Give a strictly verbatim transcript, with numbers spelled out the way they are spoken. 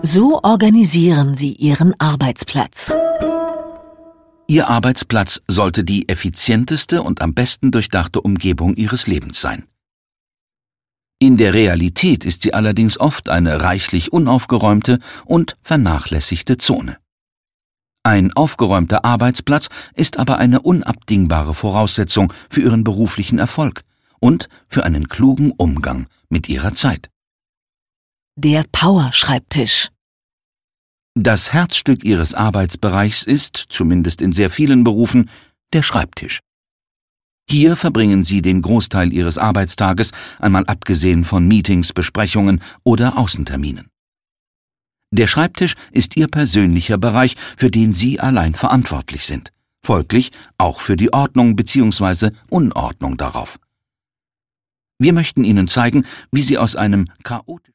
So organisieren Sie Ihren Arbeitsplatz. Ihr Arbeitsplatz sollte die effizienteste und am besten durchdachte Umgebung Ihres Lebens sein. In der Realität ist sie allerdings oft eine reichlich unaufgeräumte und vernachlässigte Zone. Ein aufgeräumter Arbeitsplatz ist aber eine unabdingbare Voraussetzung für Ihren beruflichen Erfolg und für einen klugen Umgang mit Ihrer Zeit. Der Power-Schreibtisch. Das Herzstück Ihres Arbeitsbereichs ist, zumindest in sehr vielen Berufen, der Schreibtisch. Hier verbringen Sie den Großteil Ihres Arbeitstages, einmal abgesehen von Meetings, Besprechungen oder Außenterminen. Der Schreibtisch ist Ihr persönlicher Bereich, für den Sie allein verantwortlich sind, folglich auch für die Ordnung bzw. Unordnung darauf. Wir möchten Ihnen zeigen, wie Sie aus einem chaotischen